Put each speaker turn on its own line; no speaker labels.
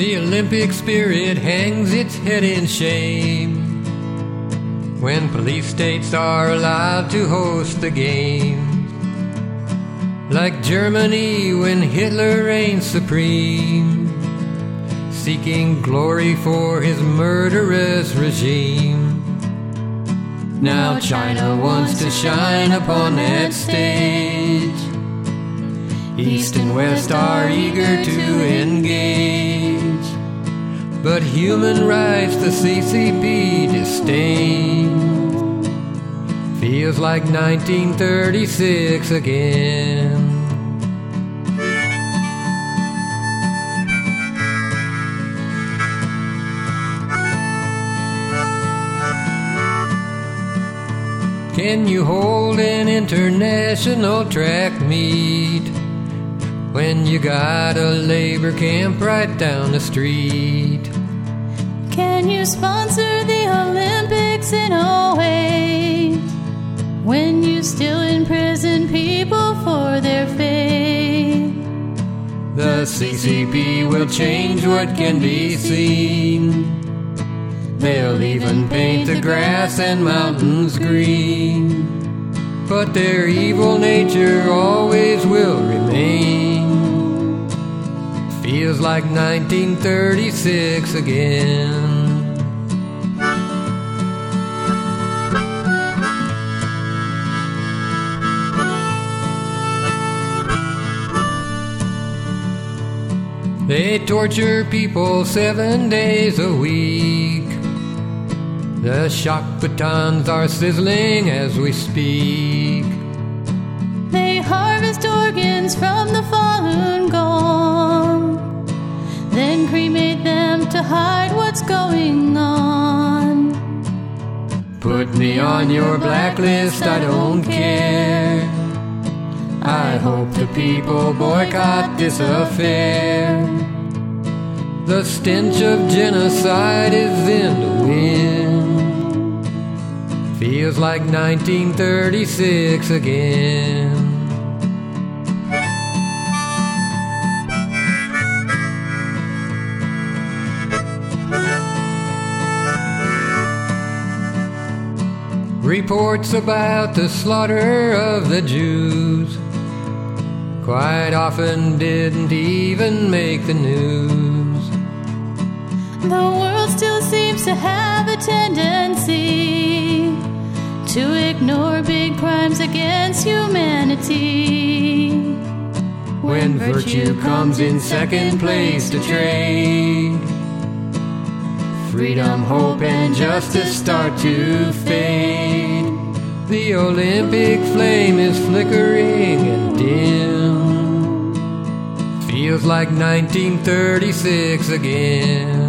The Olympic spirit hangs its head in shame when police states are allowed to host the games. Like Germany when Hitler reigned supreme, seeking glory for his murderous regime. Now China wants to shine upon that stage. East and West are eager to engage, but human rights the CCP disdain. Feels like 1936 again. Can you hold an international track meet when you got a labor camp right down the street?
Can you sponsor the Olympics in 08 when you still imprison people for their faith?
The CCP will change what can be seen. They'll even paint the grass and mountains green, but their evil nature always will remain. Feels like 1936 again. They torture people 7 days a week. The shock batons are sizzling as we speak.
They harvest organs from the fallen gone, then cremate them to hide what's going on.
Put me on your blacklist, I don't care. I hope the people boycott this affair. The stench of genocide is in the wind. Feels like 1936 again. Reports about the slaughter of the Jews quite often didn't even make the news.
The world still seems to have a tendency to ignore big crimes against humanity.
When virtue comes in second place to trade, freedom, hope, and justice start to fade. The Olympic flame is flickering and dim. Feels like 1936 again.